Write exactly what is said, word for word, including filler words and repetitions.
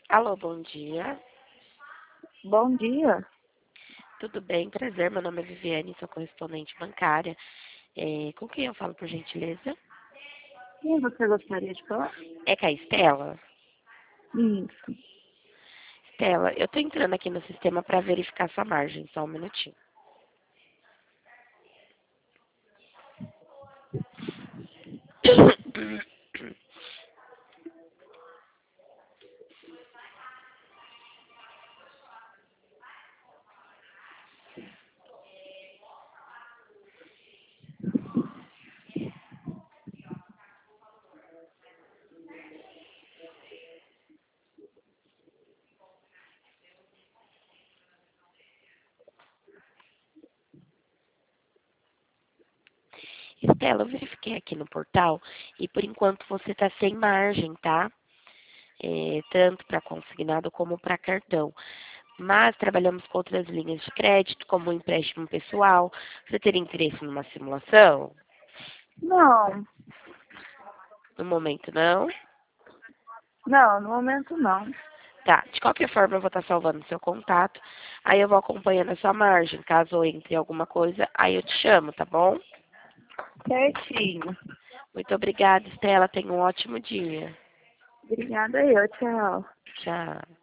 Alô, bom dia. Bom dia. Tudo bem? Prazer, meu nome é Viviane, sou correspondente bancária. É, com quem eu falo, por gentileza? Quem você gostaria de falar? É com a Estela? Isso. Estela, eu tô entrando aqui no sistema para verificar sua margem, só um minutinho. Estela, eu verifiquei aqui no portal e por enquanto você está sem margem, tá? É, tanto para consignado como para cartão. Mas trabalhamos com outras linhas de crédito, como o empréstimo pessoal. Você teria interesse numa simulação? Não, No momento, não. não, no momento não. Tá, de qualquer forma eu vou estar salvando seu contato, aí eu vou acompanhando a sua margem, caso entre alguma coisa, aí eu te chamo, tá bom? Certinho. Muito obrigada, Estela, tenha um ótimo dia. Obrigada eu, tchau. Tchau.